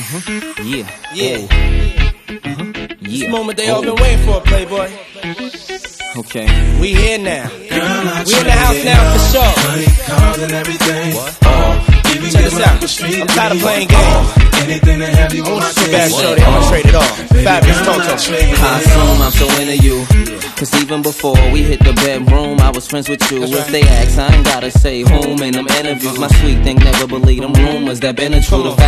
Yeah. Yeah. Yeah. This moment they all been waiting for, Playboy. Okay. We here now. We in the house now for sure. Check this out. I'm tired of playing games. I want you so bad, shorty, I'ma trade it all. Fabulous Toto. I assume I'm so into you, cause even before we hit the bedroom, I was friends with you. If they ask, I ain't gotta say whom in them interviews. My sweet thing never believed them rumors that been a true.